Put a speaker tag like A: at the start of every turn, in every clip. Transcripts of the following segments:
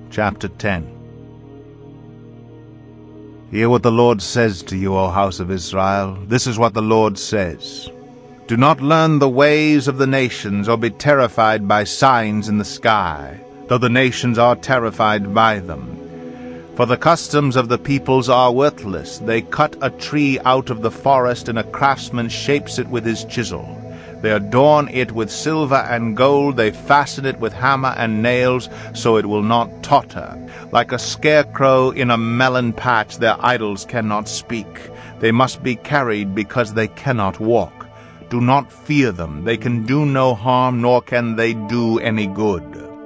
A: Chapter 10. Hear what the Lord says to you, O house of Israel. This is what the Lord says. Do not learn the ways of the nations, or be terrified by signs in the sky, though the nations are terrified by them. For the customs of the peoples are worthless. They cut a tree out of the forest, and a craftsman shapes it with his chisel. They adorn it with silver and gold. They fasten it with hammer and nails, so it will not totter. Like a scarecrow in a melon patch, their idols cannot speak. They must be carried because they cannot walk. Do not fear them. They can do no harm, nor can they do any good.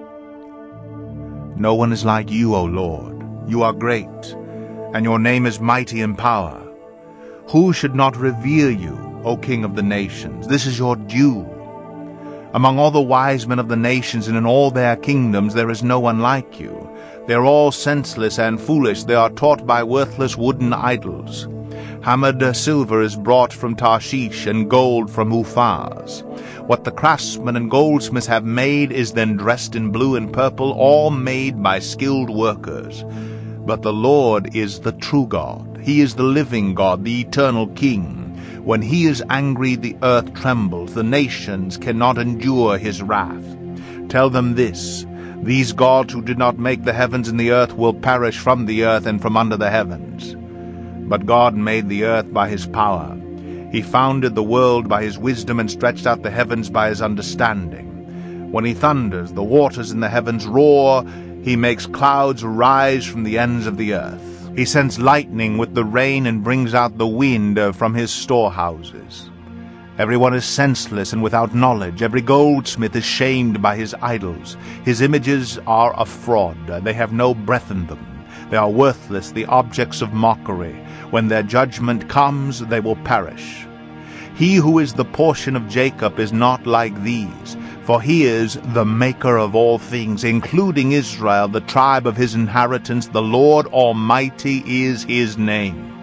A: No one is like you, O Lord. You are great, and your name is mighty in power. Who should not revere you, O King of the nations? This is your due. Among all the wise men of the nations and in all their kingdoms there is no one like you. They are all senseless and foolish. They are taught by worthless wooden idols. Hammered silver is brought from Tarshish, and gold from Uphaz. What the craftsmen and goldsmiths have made is then dressed in blue and purple, all made by skilled workers. But the Lord is the true God. He is the living God, the eternal King. When he is angry, the earth trembles. The nations cannot endure his wrath. Tell them this: these gods who did not make the heavens and the earth will perish from the earth and from under the heavens. But God made the earth by his power. He founded the world by his wisdom and stretched out the heavens by his understanding. When he thunders, the waters in the heavens roar. He makes clouds rise from the ends of the earth. He sends lightning with the rain and brings out the wind from his storehouses. Everyone is senseless and without knowledge. Every goldsmith is shamed by his idols. His images are a fraud. They have no breath in them. They are worthless, the objects of mockery. When their judgment comes, they will perish. He who is the portion of Jacob is not like these, for he is the maker of all things, including Israel, the tribe of his inheritance. The Lord Almighty is his name.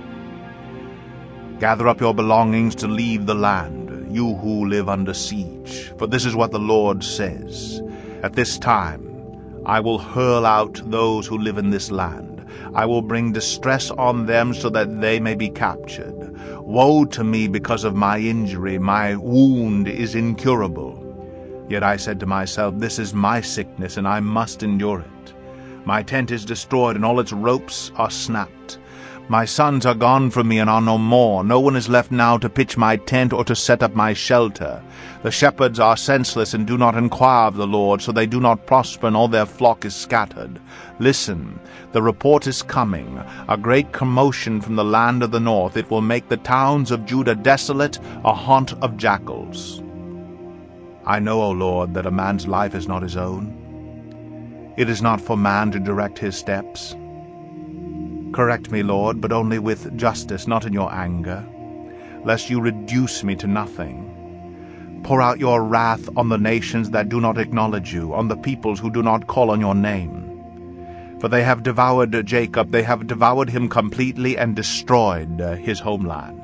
A: Gather up your belongings to leave the land, you who live under siege. For this is what the Lord says: at this time I will hurl out those who live in this land. I will bring distress on them so that they may be captured. Woe to me because of my injury. My wound is incurable. Yet I said to myself, this is my sickness, and I must endure it. My tent is destroyed, and all its ropes are snapped. My sons are gone from me and are no more. No one is left now to pitch my tent or to set up my shelter. The shepherds are senseless and do not inquire of the Lord, so they do not prosper, and all their flock is scattered. Listen, the report is coming, a great commotion from the land of the north. It will make the towns of Judah desolate, a haunt of jackals. I know, O Lord, that a man's life is not his own. It is not for man to direct his steps. Correct me, Lord, but only with justice, not in your anger, lest you reduce me to nothing. Pour out your wrath on the nations that do not acknowledge you, on the peoples who do not call on your name. For they have devoured Jacob, they have devoured him completely and destroyed his homeland.